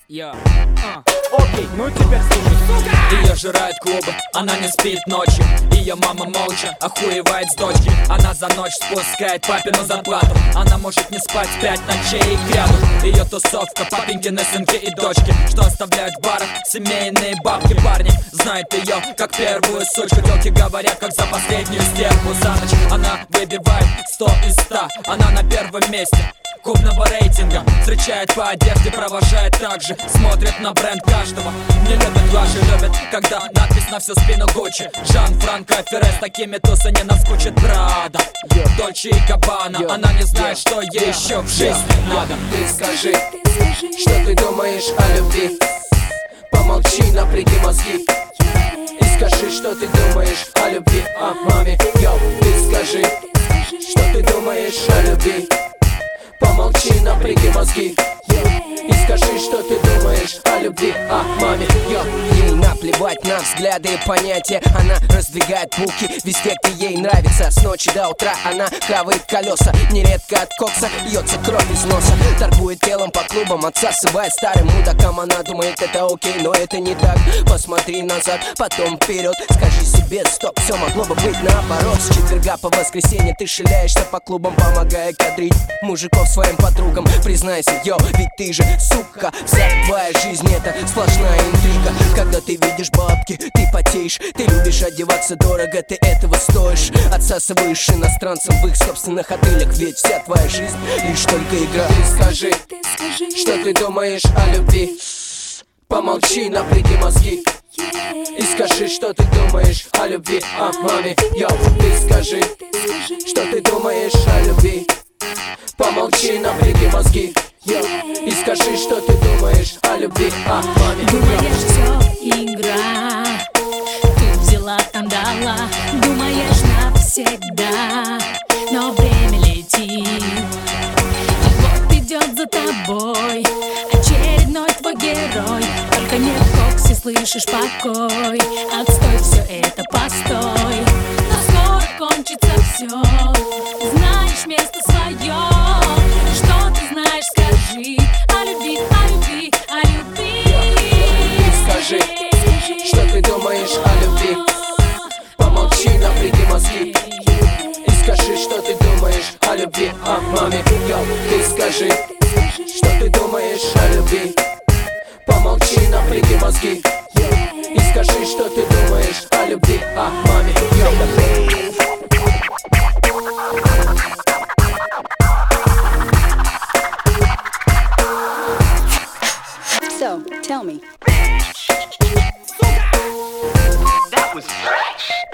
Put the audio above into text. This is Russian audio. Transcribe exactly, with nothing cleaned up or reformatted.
Я. А. Окей, ну теперь слушай. Ее жирают клубы, она не спит ночью. Ее мама молча охуевает с дочки. Она за ночь спускает папину зарплату. Она может не спать пять ночей и кряду. Ее тусовка, папенькины сынки и дочки, что оставляют в барах семейные бабки. Парни знают ее как первую сучку. Телки говорят, как за последнюю стерву. За ночь она выбивает сто из ста. Она на первом месте клубного рейтинга. Встречает по одежде, провожает также. Смотрит на бренд каждого. Не любят ваши, любят, когда надпись на всю спину Гуччи. Жан-Франко Ферре, с такими тусы не наскучит. Прада, Дольче и Габбана. Она не знает, что ей еще в жизни надо. Ты скажи, что ты думаешь о любви. Помолчи, напряги мозги и скажи, что ты думаешь о любви, о маме. Йоу, ты скажи, что ты думаешь о любви. Помолчи, напряги мозги и скажи, что ты думаешь о любви, о маме. Йо. Ей наплевать на взгляды и понятия. Она раздвигает булки везде, где ей нравится. С ночи до утра она хавает колеса. Нередко от кокса льется кровь из носа. Торгует телом по клубам, отсасывая старым мудакам. Она думает, это окей, но это не так. Посмотри назад, потом вперед. Скажи себе, стоп, все могло бы быть наоборот. С четверга по воскресенье ты шляешься по клубам, помогая кадрить мужиков своим подругам. Признайся, йо, ведь ты же, сука, вся твоя жизнь это сплошная интрига. Когда ты видишь бабки, ты потеешь. Ты любишь одеваться дорого, ты этого стоишь. Отсасываешь иностранцам в их собственных отелях. Ведь вся твоя жизнь лишь только игра. Ты скажи, что ты думаешь о любви. Помолчи, напряги мозги и скажи, что ты думаешь о любви, о маме. Йоу, ты скажи, что ты думаешь о любви. Помолчи, напряги мозги и скажи, что ты думаешь о любви, о маме. Думаешь, все игра, тут взяла, там дала. Думаешь навсегда, но время летит. И вот идет за тобой очередной твой герой. Только не в коксе слышишь покой. Отстой, все это постой. Но скоро кончится все. Знаешь место свое. Что ты знаешь, скажи о любви, о любви, о любви. Ты скажи, что ты думаешь о любви. Помолчи, напряги мозги и скажи, что ты думаешь о любви, о маме. Йоу, ты скажи, что ты думаешь о любви. Помолчи, напряги мозги и скажи, что ты думаешь о любви, о маме. Йоу. So, tell me. That was fresh.